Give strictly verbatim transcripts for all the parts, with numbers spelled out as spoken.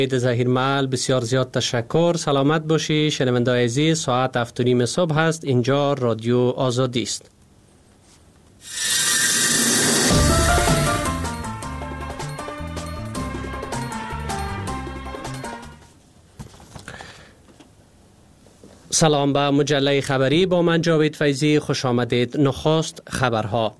ظهیرمحل بسیار زیاد تشکر. سلامت باشی. شنونده‌های عزیز، ساعت هفت و نیم صبح است. اینجا رادیو آزادی است. سلام به مجله خبری، با من جاوید فیضی. خوش آمدید. نخست خبرها.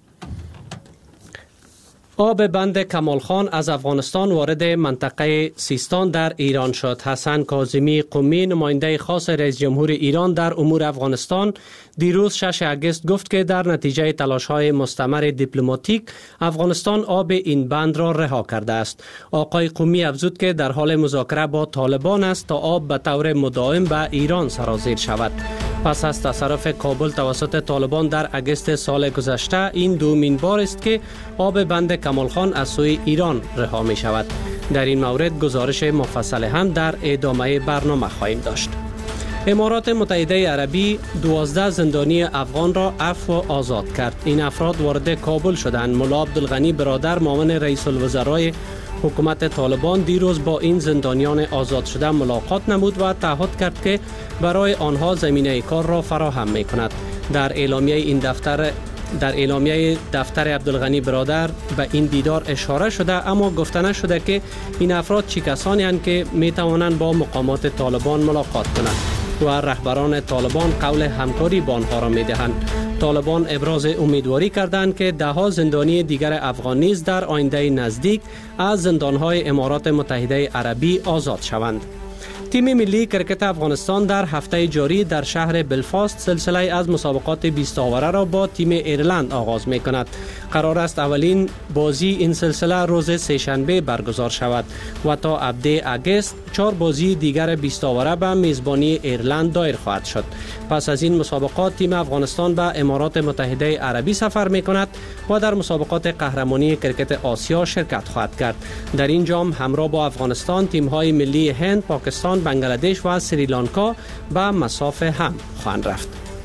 آب بند کمال خان از افغانستان وارد منطقه سیستان در ایران شد. حسن کاظمی قمی، نماینده خاص رئیس جمهور ایران در امور افغانستان، دیروز شش اگست گفت که در نتیجه تلاش‌های مستمر دیپلماتیک افغانستان آب این بند را رها کرده است. آقای قمی افزود که در حال مذاکره با طالبان است تا آب به طور مداوم به ایران سرازیر شود. پس از تصرف کابل توسط طالبان در اگست سال گذشته، این دومین بار است که آب بند کمال خان از سوی ایران رها می شود. در این مورد گزارش مفصل هم در ادامه برنامه خواهیم داشت. امارات متحده عربی دوازده زندانی افغان را عفو و آزاد کرد. این افراد وارد کابل شدند. ملا عبدالغنی برادر، معاون رئیس الوزرای حکومت طالبان، دیروز با این زندانیان آزاد شده ملاقات نمود و تعهد کرد که برای آنها زمینه کار را فراهم می کند. در اعلامیه این دفتر در اعلامیه دفتر عبدالغنی برادر به این دیدار اشاره شده، اما گفته نشده که این افراد چه کسانی هستند که می توانند با مقامات طالبان ملاقات کنند و رهبران طالبان قول همکاری با آنها را می دهند. طالبان ابراز امیدواری کردند که ده ها زندانی دیگر افغان نیز در آینده نزدیک از زندانهای امارات متحده عربی آزاد شوند. تیم ملی کرکت افغانستان در هفته جاری در شهر بلفاست سلسله از مسابقات بیست آوره را با تیم ایرلند آغاز می کند. قرار است اولین بازی این سلسله روز سه‌شنبه برگزار شود و تا هفده اگست چهار بازی دیگر بیست آوره به میزبانی ایرلند دایر خواهد شد. پس از این مسابقات تیم افغانستان به امارات متحده عربی سفر می کند و در مسابقات قهرمانی کرکت آسیا شرکت خواهد کرد. در این جام همراه با افغانستان تیم‌های ملی هند، پاکستان، بنگلادش و سریلانکا به مسافه هم خواهند رفت.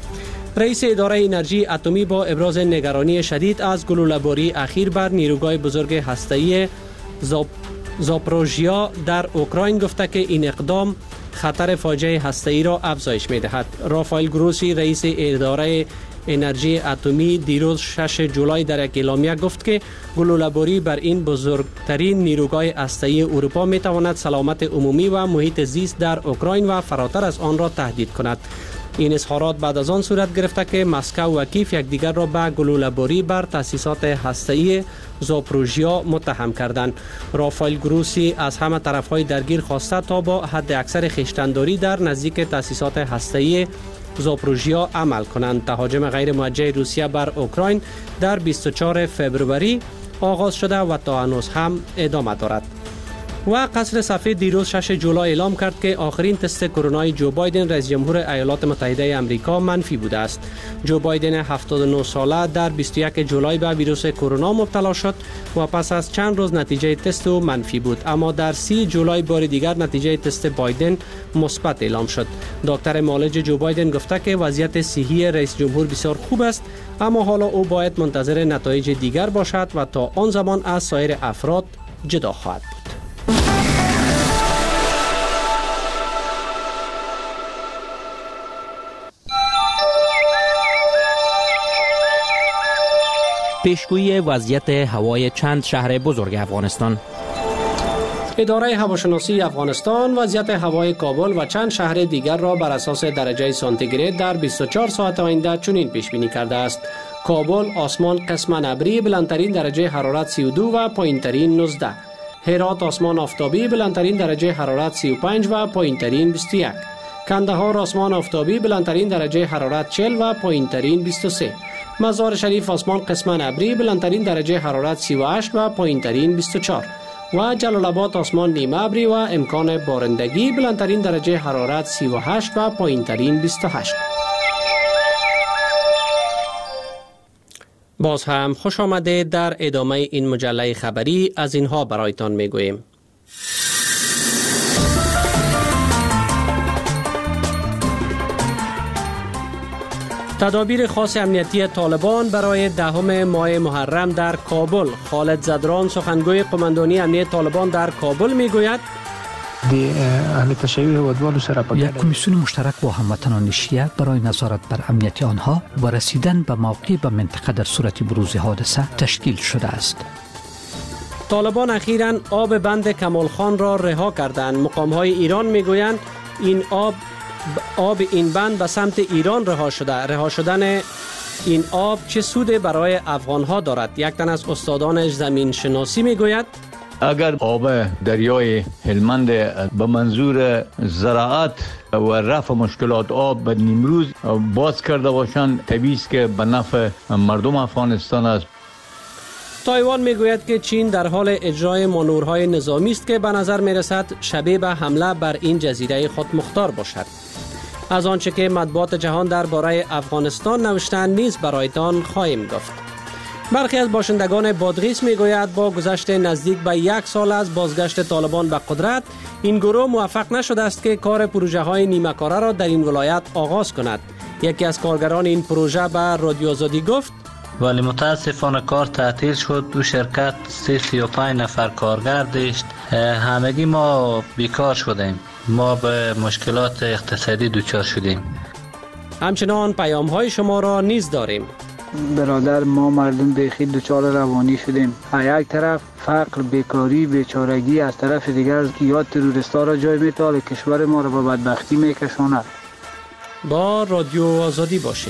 رئیس اداره انرژی اتمی با ابراز نگرانی شدید از گلوله‌باری اخیر بر نیروگاه بزرگ هسته‌ای زاپ... زاپروژیا در اوکراین گفته که این اقدام خطر فاجعه هسته‌ای را افزایش می‌دهد. رافائل گروسی، رئیس اداره انرژی اتمی، دیروز شش جولای در یک اعلامیه گفت که گلوله‌باری بر این بزرگترین نیروگاه هسته‌ای اروپا می‌تواند سلامت عمومی و محیط زیست در اوکراین و فراتر از آن را تهدید کند. این اظهارات بعد از آن صورت گرفته که مسکو و کیف یکدیگر را به گلوله‌باری بر تأسیسات هسته‌ای زاپروژیا متهم کردند. رافائل گروسی از همه طرف‌های درگیر خواسته تا با حد اکثر خویشتن‌داری در نزدیک تأسیسات هسته‌ای زاپروژیا عمل کنند. تهاجم غیر موجه روسیه بر اوکراین در بیست و چهارم فوریه آغاز شده و تا هنوز هم ادامه دارد. و قصر سفید دیروز شش جولای اعلام کرد که آخرین تست کرونای جو بایدن، رئیس جمهور ایالات متحده آمریکا، منفی بوده است. جو بایدن هفتاد و نه ساله در بیست و یک جولای به ویروس کرونا مبتلا شد و پس از چند روز نتیجه تست او منفی بود، اما در سی جولای بار دیگر نتیجه تست بایدن مثبت اعلام شد. دکتر معالج جو بایدن گفته که وضعیت صحی رئیس جمهور بسیار خوب است، اما حالا او باید منتظر نتایج دیگر باشد و تا آن زمان از سایر افراد جدا خواهد بود. پیشگویی وضعیت هوای چند شهر بزرگ افغانستان. اداره هواشناسی افغانستان وضعیت هوای کابل و چند شهر دیگر را بر اساس درجه سانتیگراد در بیست و چهار ساعت آینده چنین پیش بینی کرده است: کابل آسمان قسماً ابری، بلندترین درجه حرارت سی و دو و پایینترین نوزده. هرات آسمان آفتابی، بلندترین درجه حرارت سی و پنج و پایینترین بیست و یک. کندهار آسمان آفتابی، بلندترین درجه حرارت چهل و پایینترین بیست و سه. مزار شریف آسمان قسماً ابری، بلندترین درجه حرارت سی و هشت و پایینترین بیست و چهار. و جلال آباد آسمان نیمه ابری و امکان بارندگی، بلندترین درجه حرارت سی و هشت و پایینترین بیست و هشت. باز هم خوش آمده. در ادامه این مجله خبری از اینها برایتان میگوییم. تدابیر خاص امنیتی طالبان برای دهم ماه محرم در کابل. خالد زدران، سخنگوی قماندانی امنیت طالبان در کابل، میگوید یک کمیسیون مشترک با هموطنان شیعه برای نظارت بر امنیت آنها و رسیدن به موقع به منطقه در صورت بروز حادثه تشکیل شده است. طالبان اخیراً آب بند کمال خان را رها کردند. مقام‌های ایران میگویند این آب آب این بند به سمت ایران رها شده. رها شدن این آب چه سود برای افغان‌ها دارد؟ یک تن از استادان زمین شناسی میگوید اگر آب دریای هلمند به منظور زراعت و رفع مشکلات آب به نیمروز باز کرده باشند، طبیعی است که به نفع مردم افغانستان است. تایوان میگوید که چین در حال اجرای مانورهای نظامی است که به نظر میرسد شبیه به حمله بر این جزیره خودمختار باشد. از آنچه که مطبوعات جهان درباره افغانستان نوشتند نیز برایتان خواهیم گفت. برخی از باشندگان بادغیس میگوید با گذشت نزدیک به یک سال از بازگشت طالبان به قدرت، این گروه موفق نشده است که کار پروژه های نیمه کاره را در این ولایت آغاز کند. یکی از کارگران این پروژه به رادیو آزادی گفت ولی متاسفانه کار تعطیل شد. دو شرکت سی و پنج نفر کارگر داشت. همگی ما بیکار شدیم. ما به مشکلات اقتصادی دچار شدیم. همچنان پیام های شما را نیز داریم. برادر، ما مردم بیخی دچار روانی شدیم. از یک طرف فقر، بیکاری، بیچارگی، از طرف دیگر یا تروریستا را جای می‌تاله، کشور ما را به بدبختی میکشاند. با رادیو آزادی باشید.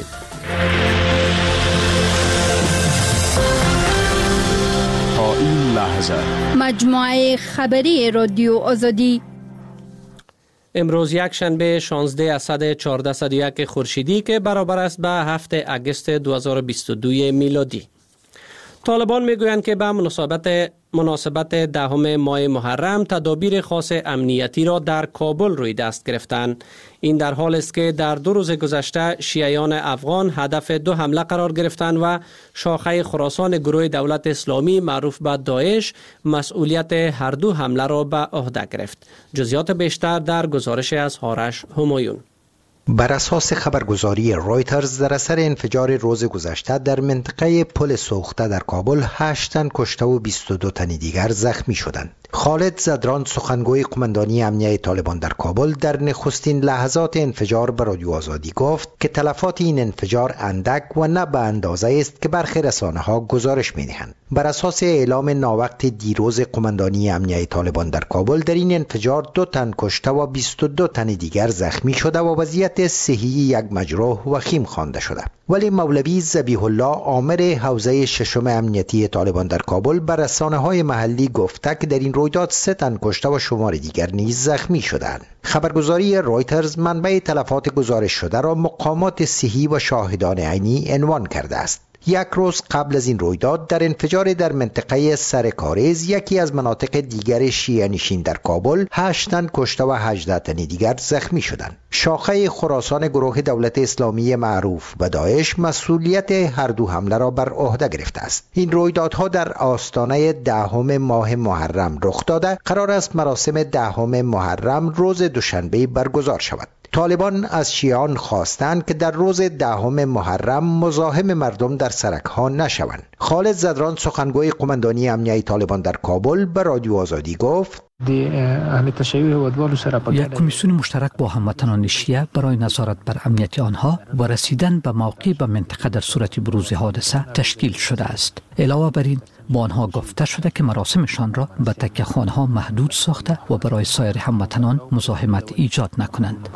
تا این لحظه مجموعه خبری رادیو آزادی. امروز یک شنبه شانزده اسد چهارصد و یک خورشیدی که برابر است به هفتم اگست دو هزار و بیست و دو میلادی. طالبان میگویند که به مناسبت مناسبت دهم ماه محرم تدابیر خاص امنیتی را در کابل روی دست گرفتند. این در حال است که در دو روز گذشته شیعیان افغان هدف دو حمله قرار گرفتند و شاخه خراسان گروه دولت اسلامی معروف به داعش مسئولیت هر دو حمله را به عهده گرفت. جزئیات بیشتر در گزارش از آرش همایون. بر اساس خبرگزاری رایترز در اثر انفجار روز گذشته در منطقه پل سوخته در کابل هشت تن کشته و بیست و دو تن دیگر زخمی شدند. خالد زدران سخنگوی قماندانی امنیه طالبان در کابل در نخستین لحظات انفجار به رادیو آزادی گفت که تلفات این انفجار اندک و نه به اندازه است که برخی رسانه‌ها گزارش می‌دهند. بر اساس اعلام ناوقت دیروز قماندانی امنیه طالبان در کابل در این انفجار دو تن کشته و بیست و دو تن دیگر زخمی شده و وضعیت صحی یک مجروح وخیم خوانده شده. ولی مولوی ذبیح الله آمر حوزه ششم امنیتی طالبان در کابل بر رسانه‌های محلی گفته که در این رویداد سه تن کشته و شمار دیگر نیز زخمی شدند. خبرگزاری رایترز منبع تلفات گزارش شده را مقامات صحی و شاهدان عینی عنوان کرده است. یک روز قبل از این رویداد در انفجار در منطقه سرکارز یکی از مناطق دیگر شیعه نشین در کابل هشت تن کشته و هجده تن دیگر زخمی شدند. شاخه خراسان گروه دولت اسلامی معروف به داعش مسئولیت هر دو حمله را بر عهده گرفته است. این رویدادها در آستانه دهم ماه محرم رخ داده. قرار است مراسم دهم محرم روز دوشنبه برگزار شود. طالبان از شیعیان خواستند که در روز دهم محرم مزاحم مردم در سرک‌ها نشوند. خالد زدران سخنگوی قماندانی امنیه طالبان در کابل به رادیو آزادی گفت یک کمیسیون مشترک با هموطنان شیعه برای نظارت بر امنیت آنها و رسیدن به موقع به منطقه در صورت بروز حادثه تشکیل شده است. علاوه بر این با آنها گفته شده که مراسمشان را به تکه خانه‌ها محدود ساخته و برای سایر هموطنان مزاحمت ایجاد نکنند.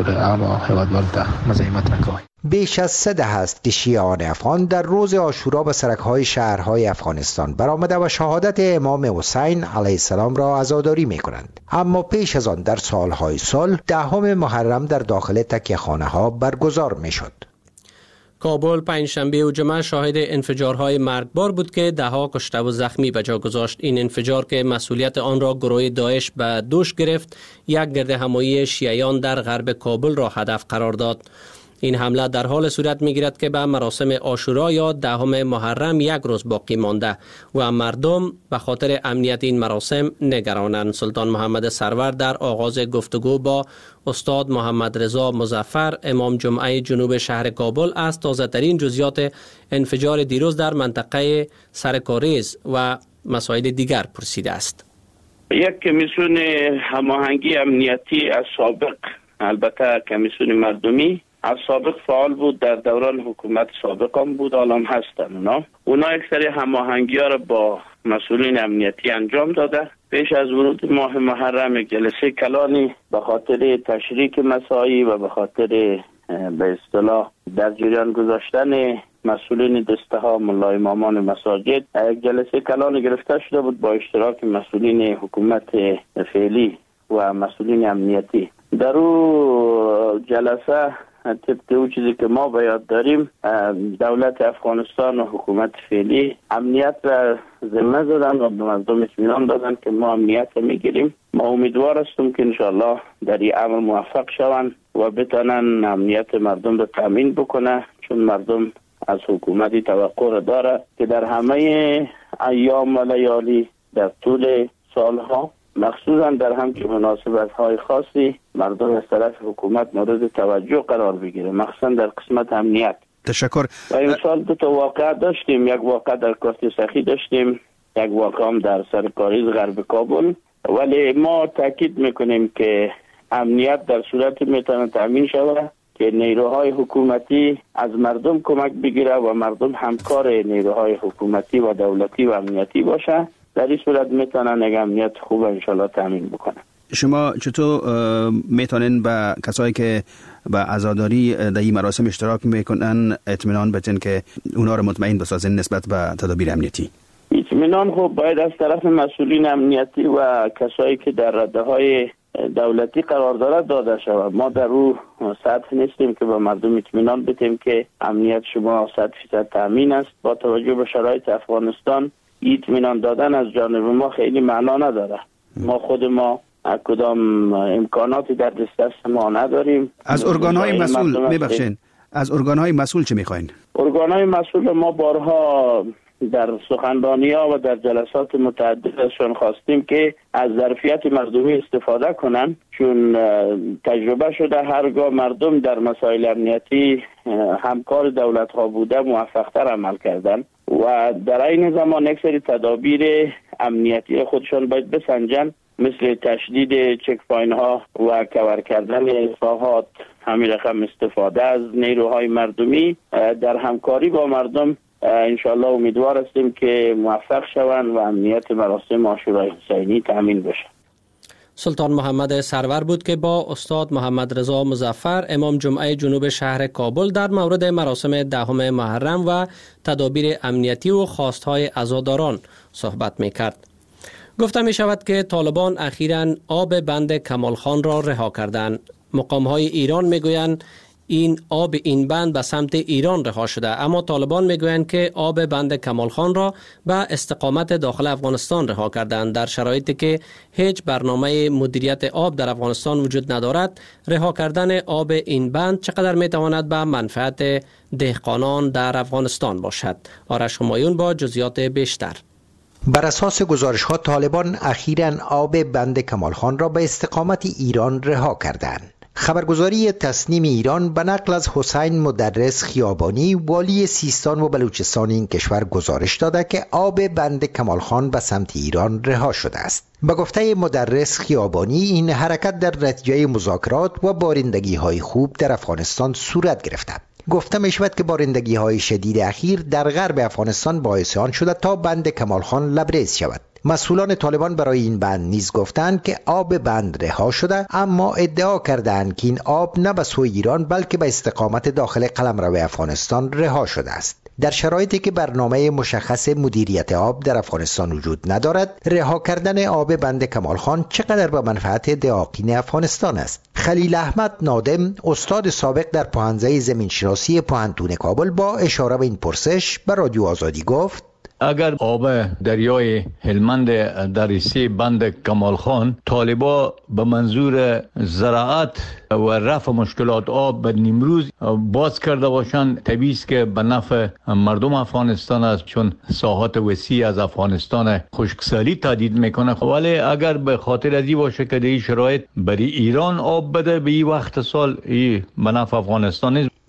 بیش از سه دهه است که شیعیان افغان در روز عاشورا به سرک‌های شهرهای افغانستان برآمده و شهادت امام حسین علیه السلام را عزاداری می‌کنند. اما پیش از آن در سالهای سال دهم محرم در داخل تکیه‌خانه‌ها برگزار می‌شد. کابل پنجشنبه و جمعه شاهد انفجارهای مرگبار بود که دهها کشته و زخمی به جا گذاشت. این انفجار که مسئولیت آن را گروه داعش به دوش گرفت، یک گردهمایی شیعیان در غرب کابل را هدف قرار داد. این حمله در حال صورت می‌گیرد که به مراسم عاشورا یا دهم محرم یک روز باقی مانده و مردم به خاطر امنیت این مراسم نگرانند. سلطان محمد سرور در آغاز گفتگو با استاد محمد رضا مظفر امام جمعه جنوب شهر کابل از تازه‌ترین جزئیات انفجار دیروز در منطقه سرکارز و مسائل دیگر پرسیده است. یک کمیسیون هماهنگی امنیتی از سابق، البته کمیسیون مردمی از سابق فعال بود، در دوران حکومت سابق هم بود، الان هستن. اونا اونا یک سری هماهنگی ها را با مسئولین امنیتی انجام داده. پیش از ورود ماه محرم جلسه کلانی به خاطر تشریک مساعی و به خاطر به اصطلاح در جریان گذاشتن مسئولین دسته ها ملای امامان مساجد یک جلسه کلان گرفته شده بود با اشتراک مسئولین حکومت فعلی و مسئولین امنیتی. در او جلسه طبق او چیزی که ما به یاد داریم، دولت افغانستان و حکومت فعلی امنیت را ذمه زدن و به مردم اطمینان دادن که ما امنیت را میگیریم. ما امیدوار هستیم که انشاءالله در این امر موفق شوند و بتانن امنیت مردم را تامین بکنه، چون مردم از حکومتی توقع را داره که در همه ایام و لیالی در طول سالها، مخصوصا در همچه مناسبت های خاصی، مردم از طرف حکومت مورد توجه قرار بگیره، مخصوصا در قسمت امنیت. تشکر. و این سال دو تا واقعه داشتیم، یک واقعه در کارت سخی داشتیم، یک واقعه هم در سرکاریز غرب کابل. ولی ما تاکید میکنیم که امنیت در صورت میتونه تامین شود که نیروهای حکومتی از مردم کمک بگیره و مردم همکار نیروهای حکومتی و دولتی و امنیتی باشه. در این صورت میتونن یک امنیت خوب انشالله تامین بکنن. شما چطور میتونین به کسایی که به عزاداری در این مراسم اشتراک میکنن اطمینان بدین که اونا رو مطمئن بسازین نسبت به تدابیر امنیتی؟ اطمینان خب باید از طرف مسئولین امنیتی و کسایی که در رده های دولتی قرار دارد داده شود. ما در او سطح نیستیم که به مردم اطمینان بدیم که امنیت شما صد فیصد تامین است. با توجه به شرایط افغانستان اطمینان دادن از جانب ما خیلی معنا نداره. ما خود ما کدام امکاناتی در دست ما نداریم. از ارگان‌های مسئول میبخشین، از ارگان‌های مسئول چه میخواین؟ ارگان‌های مسئول ما بارها در سخنرانی‌ها و در جلسات متعدد ازشان خواستیم که از ظرفیت مردمی استفاده کنن، چون تجربه شده هرگاه مردم در مسائل امنیتی همکار دولت‌ها بوده موفق‌تر عمل کردن و در این زمان یک سری تدابیر امنیتی خودشان باید بسنجن، مثل تشدید چک پاین ها و کور کردن اصلاحات، همین رقم استفاده از نیروهای مردمی در همکاری با مردم. انشالله امیدوار هستیم که موفق شوند و امنیت مراسم عاشورای حسینی تامین بشه. سلطان محمد سرور بود که با استاد محمد رضا مظفر امام جمعه جنوب شهر کابل در مورد مراسم دهم محرم و تدابیر امنیتی و خواستهای عزاداران صحبت می‌کرد. گفته می شود که طالبان اخیراً آب بند کمال خان را رها کردند. مقام‌های ایران میگویند این آب این بند به سمت ایران رها شده، اما طالبان میگویند که آب بند کمال خان را به استقامت داخل افغانستان رها کردند. در شرایطی که هیچ برنامه مدیریت آب در افغانستان وجود ندارد، رها کردن آب این بند چقدر میتواند به منفعت دهقانان در افغانستان باشد؟ آرش همایون با جزئیات بیشتر. بر اساس گزارش ها طالبان اخیراً آب بند کمال خان را به استقامت ایران رها کردند. خبرگزاری تسنیم ایران به نقل از حسین مدرس خیابانی والی سیستان و بلوچستان این کشور گزارش داده که آب بند کمال خان به سمت ایران رها شده است. به گفته مدرس خیابانی این حرکت در نتیجه مذاکرات و بارندگی های خوب در افغانستان صورت گرفته. گفته می شود که بارندگی های شدید اخیر در غرب افغانستان باعث آن شده تا بند کمال خان لبریز شود. مسئولان طالبان برای این بند نیز گفتند که آب بند رها شده، اما ادعا کردند که این آب نه به سوی ایران بلکه به استقامت داخل قلمرو افغانستان رها شده است. در شرایطی که برنامه مشخص مدیریت آب در افغانستان وجود ندارد، رها کردن آب بند کمال خان چقدر به منفعت دهقان افغانستان است؟ خلیل احمد نادم، استاد سابق در پوهنځی زمینشناسی پوهنتون کابل، با اشاره به این پرسش به رادیو آزادی گفت: اگر آب دریای هلمند در ریسه بند کمال خان طالبا به منظور زراعت و رفع مشکلات آب به نیمروز باز کرده باشند، طبیعی است که به نفع مردم افغانستان است، چون ساحات وسیع از افغانستان خشکسالی تهدید میکنه. ولی اگر به خاطر ازی باشه که در این شرایط برای ایران آب بده به این وقت سال، این به نفع افغانستان نیست.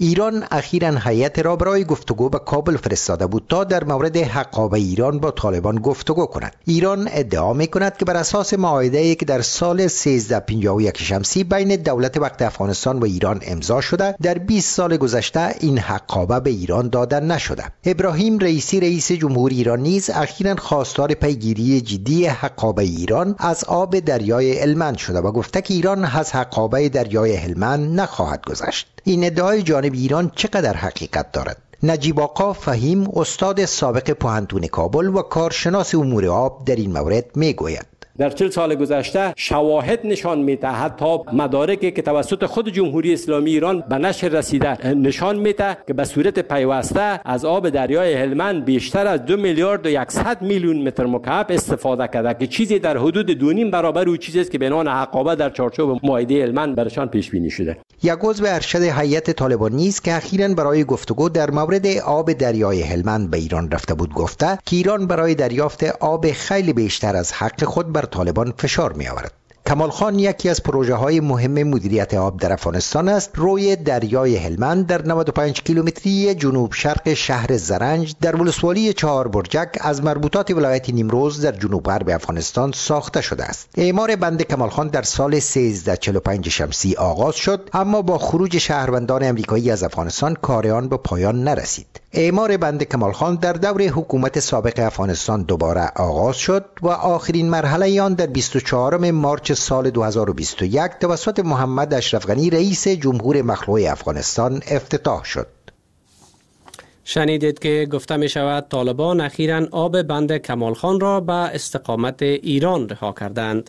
ایران اخیراً هیئت را برای گفتگو به کابل فرستاده بود تا در مورد حقابه ایران با طالبان گفتگو کند. ایران ادعا می‌کند که بر اساس معاهده‌ای که در سال سیزده پنجاه و یک شمسی بین دولت وقت افغانستان و ایران امضا شده، در بیست سال گذشته این حقابه به ایران داده نشده. ابراهیم رئیسی رئیس جمهوری ایران نیز اخیراً خواستار پیگیری جدی حقابه ایران از آب دریای هلمند شده و گفته که ایران از حقابه دریای هلمند نخواهد گذشت. این ادعای جانب ایران چقدر حقیقت دارد؟ نجیب آقا فهیم، استاد سابق پوهنتون کابل و کارشناس امور آب، در این مورد میگوید: در چهل سال گذشته شواهد نشان میده، حتی مدارکی که توسط خود جمهوری اسلامی ایران به نشر رسیده نشان میده که به صورت پیوسته از آب دریای هلمند بیشتر از دو میلیارد و صد میلیون متر مکعب استفاده کرده که چیزی در حدود دو نیم برابر او چیزی است که به عنوان حقابه در چارچوب معاهده هلمند برشان پیش بینی شده. یک عضو ارشد هیئت طالبان نیز که اخیراً برای گفتگو در مورد آب دریای هلمند به ایران رفته بود گفته که ایران برای دریافت آب خیلی بیشتر از حق خود بر طالبان فشار می آورد. کمال خان یکی از پروژه های مهم مدیریت آب در افغانستان است. روی دریای هلمند در نود و پنج کیلومتری جنوب شرق شهر زرنج در ولسوالی چهار برجک از مربوطات ولایت نیمروز در جنوب غرب افغانستان ساخته شده است. اعمار بند کمال خان در سال سیزده چهل و پنج شمسی آغاز شد، اما با خروج شهروندان امریکایی از افغانستان کار آن به پایان نرسید. اعمار بند کمال خان در دور حکومت سابق افغانستان دوباره آغاز شد و آخرین مرحله آن در بیست و چهارم مارچ سال دو هزار و بیست و یک توسط محمد اشرف غنی رئیس جمهور مخلوع افغانستان افتتاح شد. شنیدید که گفته می شود طالبان اخیراً آب بند کمال خان را به استقامت ایران رها کردند.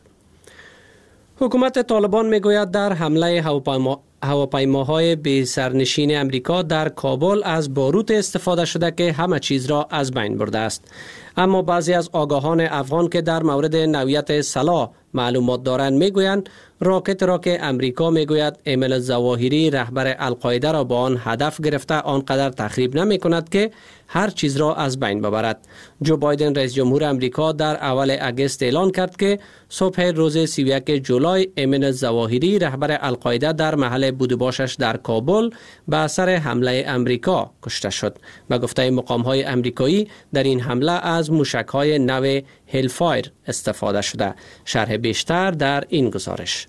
حکومت طالبان می گوید در حمله هواپیما هواپیماهای بی سرنشین امریکا در کابل از باروت استفاده شده که همه چیز را از بین برده است. اما بعضی از آگاهان افغان که در مورد نوعیت سلاح معلومات دارند میگویند راکت را که امریکا میگوید ایمن الظواهری رهبر القاعده را با آن هدف گرفته آنقدر تخریب نمی کند که هر چیز را از بین ببرد. جو بایدن رئیس جمهور امریکا در اول اگست اعلان کرد که صبح روز سی و یک جولای ایمن الظواهری رهبر القاعده در محل بودباشش در کابل به اثر حمله امریکا کشته شد. به گفته مقام‌های امریکایی در این حمله از موشک‌های نو هلفایر استفاده شده. شرح بیشتر در این گزارش.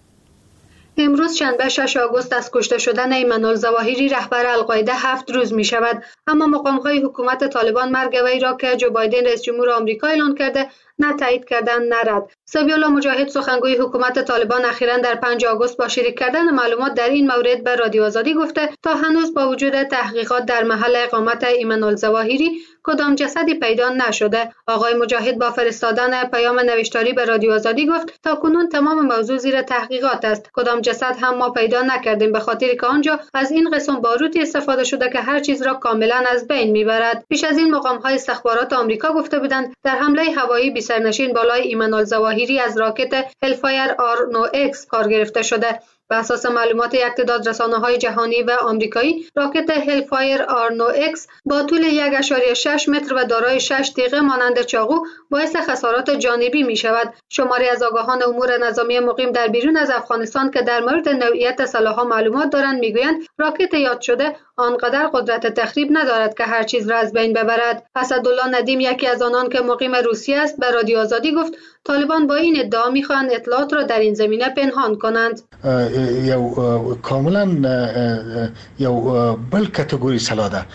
امروز شنبه شش آگوست از کشته شدن ایمن الظواهری رهبر القاعده هفت روز می شود، اما مقام‌های حکومت طالبان مرگ وی را که جو بایدن رئیس جمهور آمریکا اعلان کرده نه تایید کردن نه رد. سبی‌الله مجاهد سخنگوی حکومت طالبان اخیراً در پنج آگوست با شریک کردن معلومات در این مورد به رادیو آزادی گفته تا هنوز با وجود تحقیقات در محل اقامت ایمن الظواهری کدام جسدی پیدا نشده. آقای مجاهد با فرستادن پیام نوشتاری به رادیو آزادی گفت تا کنون تمام موضوع زیر تحقیقات است. کدام جسد هم ما پیدا نکردیم به خاطر که آنجا از این قسم باروتی استفاده شده که هر چیز را کاملا از بین میبرد. پیش از این مقام‌های استخبارات آمریکا گفته بودند در حمله هوایی بی سرنشین بالای ایمن الظواهری از راکت هلفایر آر نه ایکس کار گرفته شده. بر اساس معلومات یک تعداد رسانه‌های جهانی و آمریکایی، راکت هلفایر آر نه ایکس با طول یک ممیز شش متر و دارای شش تیغه مانند چاقو باعث خسارات جانبی می شود. شماری از آگاهان امور نظامی مقیم در بیرون از افغانستان که در مورد نوعیت سلاح‌ها معلومات دارند میگویند راکت یاد شده آنقدر قدرت تخریب ندارد که هر چیز را از بین ببرد. اسدالله ندیم یکی از آنان که مقیم روسیه است به رادیو آزادی گفت طالبان با این ادعا میخواهند اطلاعات را در این زمینه پنهان کنند. یو کاملا یو بل کاتگوری سلاح ده.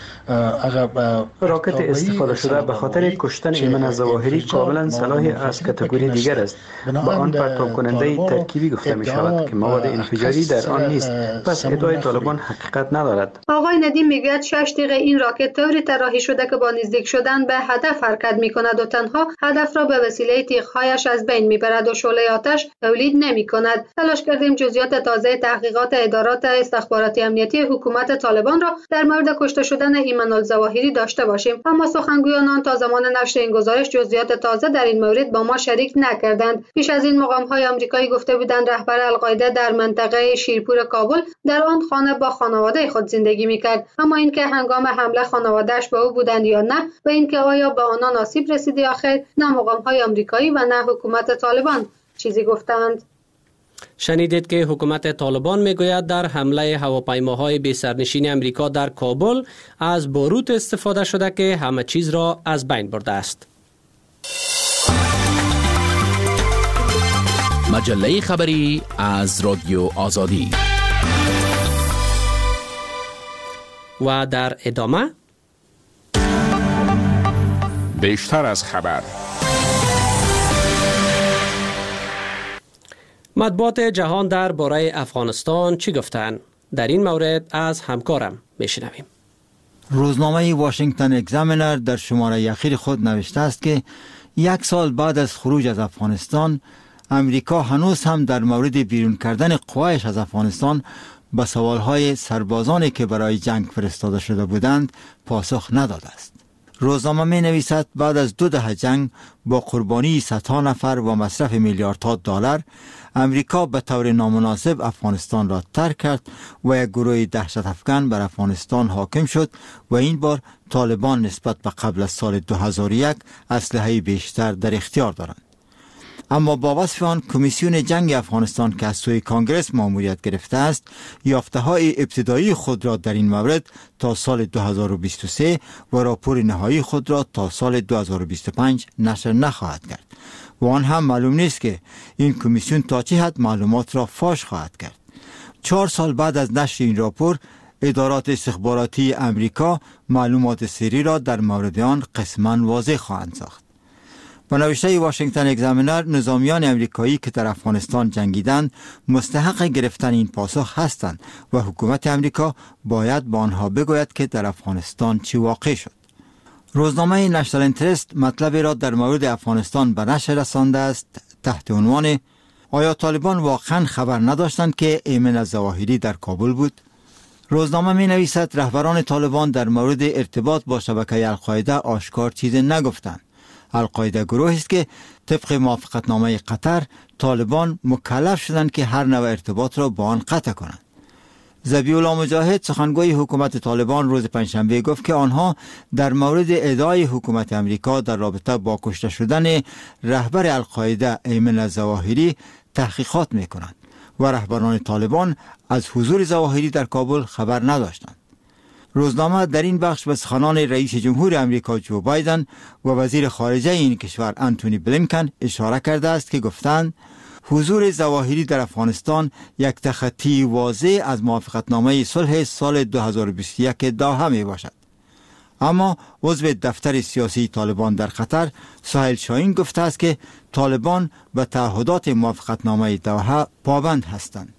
راکت استفاده شده به خاطر کشتن ایمن الظواهری کاملا سلاحی از کاتگوری دیگر است. با آن پرتاب کننده ترکیبی گفته می شود که مواد انفجاری در آن نیست. پس ادعای طالبان حقیقت ندارد. آقای ندیم میگوید شش تیغ این راکت طوری طراحی شده که با نزدیک شدن به هدف حرکت می کند و تنها هدف را به وسیله تیغ‌هایش از بین میبرد و شعله آتش تولید نمی کند. تلاش کردیم جزئیات تازه تحقیقات ادارات استخباراتی امنیتی حکومت طالبان را در مورد کشته شدن ایمن الظواهری داشته باشیم، اما سخنگویان تا زمان نشر این گزارش جزئیات تازه در این مورد با ما شریک نکردند. پیش از این مقام‌های آمریکایی گفته بودند رهبر القاعده در منطقه شیرپور کابل در آن خانه با خانواده خود زندگی میکرد، اما اینکه هنگام حمله خانواده‌اش با او بودند یا نه و اینکه آیا به آنان آسیب رسید یا خیر، نه مقام‌های آمریکایی و نه حکومت طالبان چیزی گفتند. شنیدید که حکومت طالبان میگوید در حمله هواپیماهای بی سرنشین امریکا در کابل از باروت استفاده شده که همه چیز را از بین برده است. مجله خبری از رادیو آزادی. و در ادامه بیشتر از خبر. مطبوعات جهان در باره افغانستان چی گفتند؟ در این مورد از همکارم میشنویم. روزنامه واشنگتن اگزامینر در شماره اخیر خود نوشته است که یک سال بعد از خروج از افغانستان، امریکا هنوز هم در مورد بیرون کردن قوایش از افغانستان به سوالهای سربازانی که برای جنگ فرستاده شده بودند پاسخ نداده است. روزنامه می نویسد بعد از دو دهه جنگ با قربانی صدها نفر و مصرف میلیاردها دلار، امریکا به طور نامناسب افغانستان را ترک کرد و یک گروه دهشت افکن بر افغانستان حاکم شد و این بار طالبان نسبت به قبل از سال دو هزار و یک اسلحه بیشتر در اختیار دارند. اما با وصف آن، کمیسیون جنگ افغانستان که از سوی کانگرس ماموریت گرفته است، یافته های ابتدایی خود را در این مورد تا سال دو هزار و بیست و سه و راپور نهایی خود را تا سال دو هزار و بیست و پنج نشر نخواهد کرد و آن هم معلوم نیست که این کمیسیون تا چه حد معلومات را فاش خواهد کرد. چهار سال بعد از نشر این راپور، ادارات استخباراتی امریکا معلومات سری را در مورد آن قسماً واضح خواهند ساخت. با نوشته واشنگتن اگزامینر، نظامیان امریکایی که در افغانستان جنگیدند مستحق گرفتن این پاسخ هستند و حکومت امریکا باید با آنها بگوید که در افغانستان چی واقع شد. روزنامه نشنال اینترست مطلب را در مورد افغانستان به نشر رسانده است تحت عنوان آیا طالبان واقعا خبر نداشتند که ایمن الظواهری در کابل بود؟ روزنامه می نویسد رهبران طالبان در مورد ارتباط با شبکه القاعده آشکار چیزی نگفتند. القاعده گروهی است که طبق موافقتنامه قطر طالبان مکلف شدند که هر نوع ارتباط را با آن قطع کنند. ذبیح الله مجاهد، سخنگوی حکومت طالبان، روز پنجشنبه گفت که آنها در مورد ادعای حکومت امریکا در رابطه با کشته شدن رهبر القاعده ایمن الظواهری تحقیقات می‌کنند و رهبران طالبان از حضور ظواهری در کابل خبر نداشتند. روزنامه در این بخش به سخنان رئیس جمهور امریکا جو بایدن و وزیر خارجه این کشور انتونی بلینکن اشاره کرده است که گفتند حضور ظواهری در افغانستان یک تخطی واضح از موافقتنامه صلح سال دو هزار و بیست و یک دوحه می باشد. اما عضو دفتر سیاسی طالبان در قطر سهیل شاهین گفته است که طالبان به تعهدات موافقتنامه دوحه پابند هستند.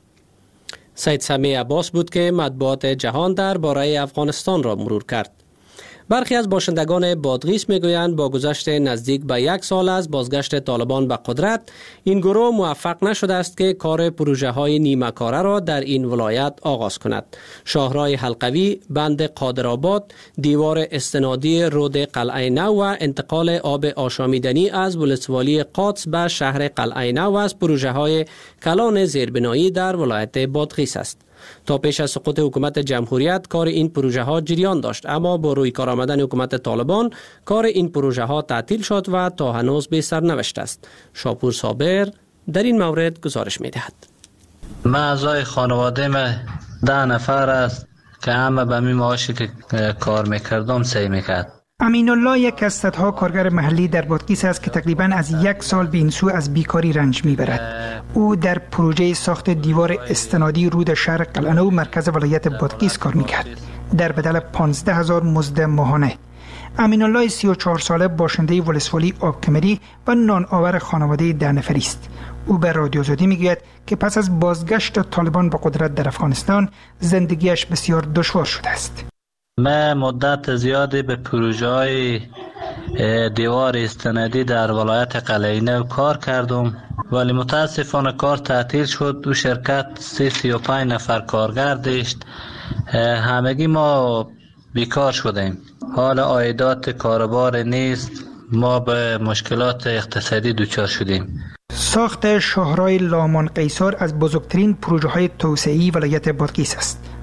سید سمی عباس بود که مطبوعات جهان در باره افغانستان را مرور کرد. برخی از باشندگان بادغیس میگویند با گذشت نزدیک به یک سال از بازگشت طالبان به قدرت، این گروه موفق نشده است که کار پروژه های نیمه کاره را در این ولایت آغاز کند. شاهراه حلقوی، بند قادرآباد، دیوار استنادی رود قلعه نو و انتقال آب آشامیدنی از ولسوالی قادس به شهر قلعه نو از پروژه های کلان زیربنایی در ولایت بادغیس است. تا پیش از سقوط حکومت جمهوریت کار این پروژه ها جریان داشت، اما با روی کار آمدن حکومت طالبان کار این پروژه ها تعطیل شد و تا هنوز به سرنوشت است. شاپور صابر در این مورد گزارش می دهد. من اعضای خانواده ما ده نفر است که همه به می معاشی که کار میکردم سعی میکرد. امین الله یک از صدها کارگر محلی در بادغیس است که تقریباً از یک سال به این سو از بیکاری رنج میبرد. او در پروژه ساخت دیوار استنادی رود شهر قلعه نو مرکز ولایت بادغیس کار میکرد در بدل پانزده هزار مزد ماهانه. امین الله سی و چهار ساله باشنده ولسوالی آبکمری و نان آور خانواده ده نفری است. او به رادیو آزادی میگوید که پس از بازگشت طالبان به قدرت در افغانستان زندگیش بسیار دشوار شده است. من مدت زیادی به پروژه های دیوار استنادی در ولایت قلعه نو کار کردم، ولی متاسفانه کار تعطیل شد. دو شرکت سی سی و پنج نفر کارگر داشت. همگی ما بیکار شدیم. حال عایدات کاربار نیست. ما به مشکلات اقتصادی دچار شدیم. ساخت شاهراه لامان قیصر از بزرگترین پروژه های توسعه‌ای ولایت بادغیس است.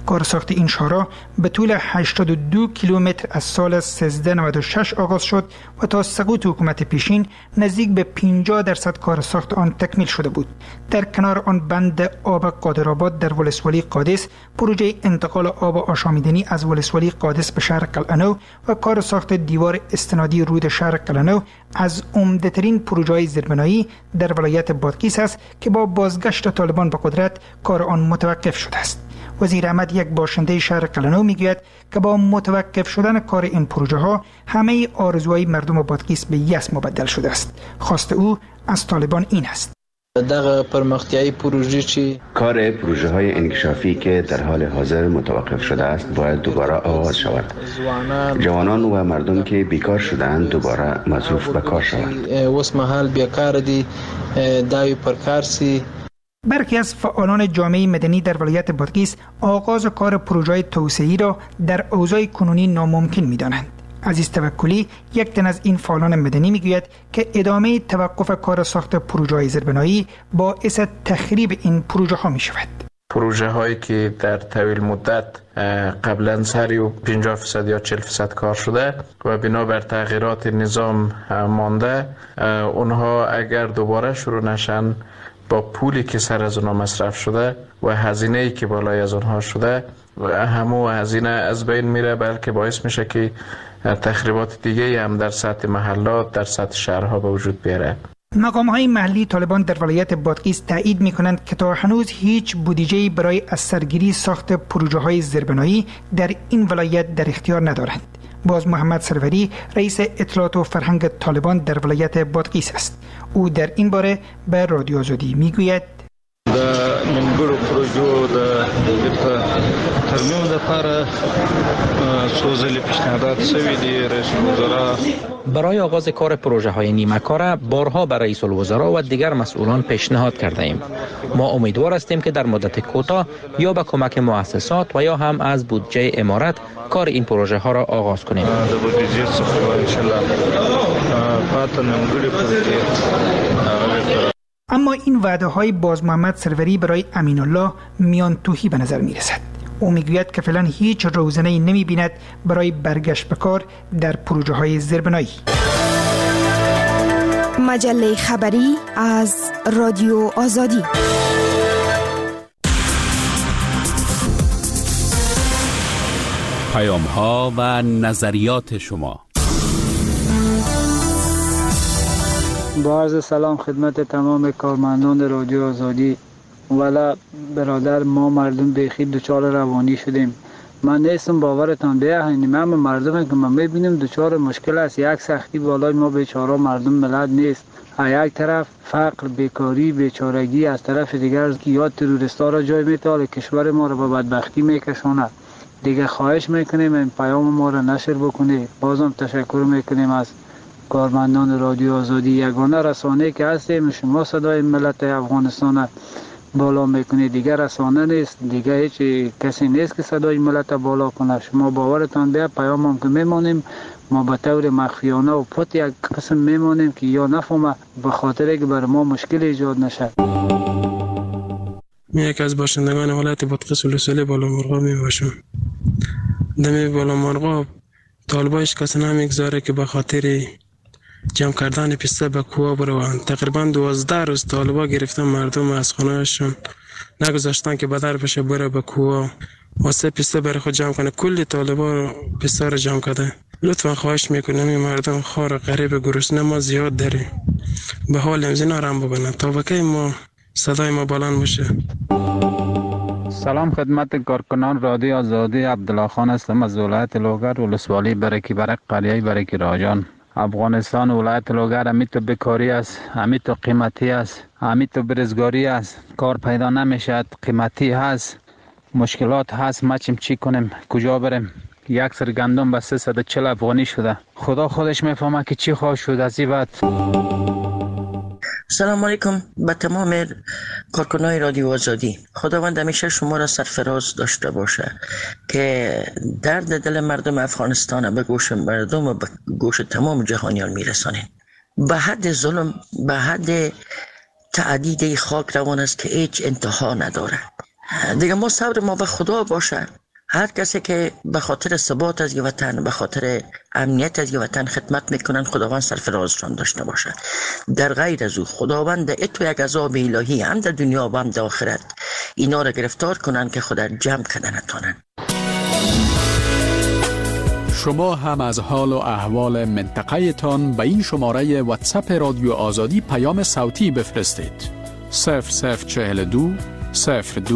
کار ساخت این شارع به طول هشتاد و دو کیلومتر از سال سیزده نود و شش آغاز شد و تا سقوط حکومت پیشین نزدیک به پنجاه درصد کار ساخت آن تکمیل شده بود. در کنار آن بند آب قادرآباد در ولسوالی قادس، پروژه انتقال آب آشامیدنی از ولسوالی قادس به شهر قلعه‌نو و کار ساخت دیوار استنادی رود شهر قلعه‌نو از عمده‌ترین پروژه‌های زیربنایی در ولایت بادغیس است که با بازگشت طالبان به قدرت کار آن متوقف شده است. وزیر احمد، یک باشنده شهر قلعه‌نو، میگوید که با متوقف شدن کار این پروژه ها همه آرزوهای مردم بادغیس به یأس مبدل شده است. خواست او از طالبان این است: دغه پرمختیایی پروژه چی کار پروژه های انکشافی که در حال حاضر متوقف شده است باید دوباره آغاز شود. جوانان و مردم که بیکار شدند دوباره مصروف به کار شوند. اوس مهال بیکار دي داوی پرکارسی. برخی از فعالان جامعه مدنی در ولایت بادغیس آغاز کار پروژه توسعه‌ای را در اوضاع کنونی ناممکن می‌دانند. عزیز توکلی، یک تن از این فعالان مدنی، میگوید که ادامه توقف کار ساخت پروژه‌های زیربنایی باعث تخریب این پروژه ها می شود. پروژه هایی که در طویل مدت قبلا سری و پنجاه درصد یا چهل درصد کار شده و بنابر تغییرات نظام مانده، اونها اگر دوباره شروع نشن با پولی که سر از اونها مصرف شده و هزینه‌ای که بالای از اونها شده و همو هزینه از بین میره، بلکه باعث میشه که تخریبات دیگه هم در سطح محلات، در سطح شهرها به وجود بیاره. مقام‌های محلی طالبان در ولایت بادغیس تایید می‌کنند که تا هنوز هیچ بودجه‌ای برای از سرگیری ساخت پروژه‌های زیربنایی در این ولایت در اختیار ندارند. باز محمد سروری، رئیس اطلاعات و فرهنگ طالبان در ولایت بادغیس است. او در این باره به رادیو آزادی میگوید: د نیمګړو پروژو د ترمیم لپاره څو ځلې پیشنهادات شوي دي. رئیس الوزرا برای آغاز کار پروژه های نیمه کار بارها به رئیس الوزرا و دیگر مسئولان پیشنهاد کرده ایم. ما امیدوار هستیم که در مدت کوتاه یا به کمک مؤسسات و یا هم از بودجه امارت کار این پروژه ها را آغاز کنیم. اما این وعده های باز محمد سروری برای امین الله میان توهی به نظر می رسد. او میگوید که فعلا هیچ روزنه‌ای نمی بیند برای برگشت به کار در پروژه های زیربنایی. مجله خبری از رادیو آزادی. پیام ها و نظریات شما. با عرض سلام خدمت تمام کارمندان رادیو آزادی. ولی برادر، ما مردم بیخی دچار روانی شدیم. من نیستم باورتان بیاین، من مردم که من میبینیم دچار مشکل است. یک سختی بالای ما بیچاره مردم ملت نیست. یک طرف فقر، بیکاری، بیچارگی، از طرف دیگر یا تروریستا را جای میتاله، کشور ما را به بدبختی میکشاند. دیگه خواهش میکنیم این پیام ما را نشر بکنید. بازم تشکر میکنیم از کارمندان رادیو آزادی. یگانه رسانه که هستیم، شما صدای ملت افغانستان بالا میکنید، دیگر رسانه نیست، دیگر هیچ کسی نیست که صدای ملت بالا کنه. شما باورتان بیا پیام هم که میمانیم، ما به طور مخفیانه و پت یک قسم میمانیم که یا نفهمه، به خاطر که بر ما مشکل ایجاد نشد. من یک از باشندگان ولایت بادغیس ولسوالی بالا مرغاب می باشم. دمی بالا مرغاب طالبایش کسی نمیگذاره که به خاطر جمع کردن پسته به کوه بروند. تقریبا دوازده روز طالبا گرفتن مردم از خانهشون، نگذاشتن که بدر بشه بره به کوه واسه پسته برای خود جمع کنه. کل طالبا پسته رو جمع کرده. لطفا خواهش میکنم این مردم خار غریب گرسنه ما زیاد داریم، به حال امزینا رم ببینن تا وکی ما صدای ما بلند باشه. سلام خدمت کارکنان رادیو آزادی. عبدالله خان هستم از ولایت لوگر ولسوالی برکی برک قریه برکی راجان. افغانستان ولایت لوگر همی تو بیکاری است، همی تو قیمتی است، همی تو برزگاری است، کار پیدا نمیشد، قیمتی هست، مشکلات هست. ما چیم چی کنیم، کجا بریم؟ یک سر گندم به سیصد و چهل افغانی شده. خدا خودش میفهمه که چی خواهد شد از این بعد. سلام علیکم به تمام کارکنان رادیو آزادی. خداوند همیشه شما را سرفراز داشته باشه که درد دل مردم افغانستان به گوش مردم و به گوش تمام جهانیان میرسانید. به حد ظلم، به حد تعدید خاک روان است که هیچ انتها نداره. دیگه ما صبر ما به خدا باشه. هر کسی که به خاطر ثبات از وطن، به خاطر امنیت از وطن خدمت میکنن، خداوند سرفرازشان داشته باشه. در غیر از او خداوند اتو یک عذاب الهی هم در دنیا و هم در آخرت اینا را گرفتار کنن که خدا جمع کردن نتونن. شما هم از حال و احوال منطقه تان به این شماره واتساپ رادیو آزادی پیام صوتی بفرستید. صفر صفر چهل و دو صفر دو